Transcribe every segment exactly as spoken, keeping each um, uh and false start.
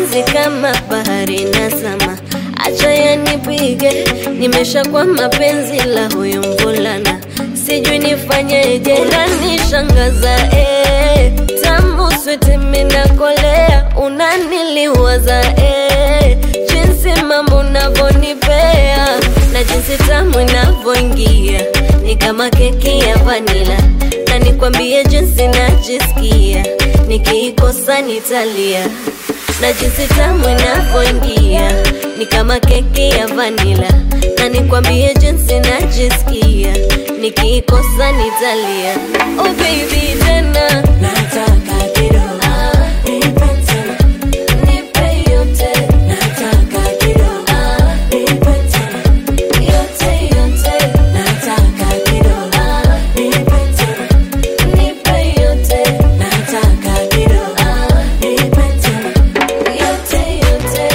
mapenzi kama bahari na sama, acha yanipige, nimesha kwa mapenzi la huyo mvulana, sijui nifanyeje. Unanishangaza eh, tamu sweet mina kolea, unaniliwaza eh, jinsi mambo unavyonipea na jinsi tamu inavyoingia, ni kama keki ya vanilla, na nikwambie jinsi najisikia, nikiikosa nitalia. Na jinsi tamu inavyoingia, ni kama keki ya vanilla, na nikwambie jinsi najisikia, nikiikosa nitalia. Oh baby tena nataka kidogo, ah, nipe tena, nipe yote, nataka kidogo, ah, nipe tena, yote yote, nataka kidogo, ah, nipe tena, nipe yote, nataka kidogo, ah, nipe tena. yote yote.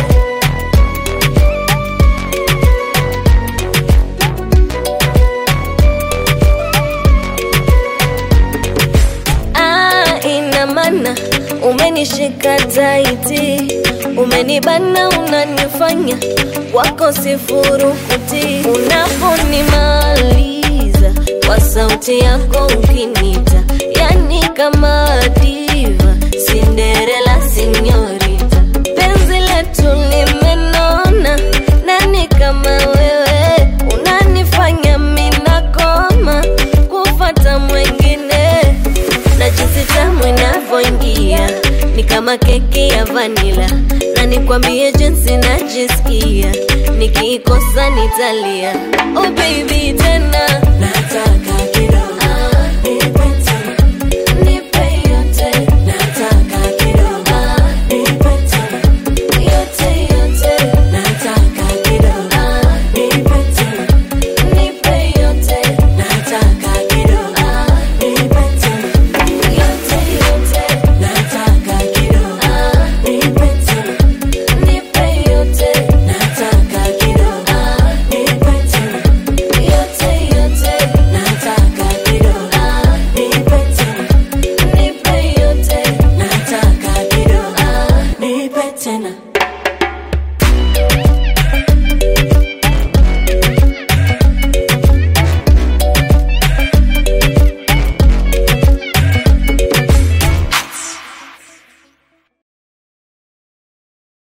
Ah, ina maana umenishika taiti, umenibana, unanifanya wako sifurukuti. Unaponimaliza kwa sauti yako ukinita, yani kama diva, Cinderella sinyorita. Penzi letu limenona, nani kama wewe, unanifanya mina koma kufata mwengine. Na jinsi tamu inavyoingia, ni kama keki ya vanilla, na nikwambie jinsi najisikia, nikiikosa nitalia. Oh baby tena Nataka kidogo,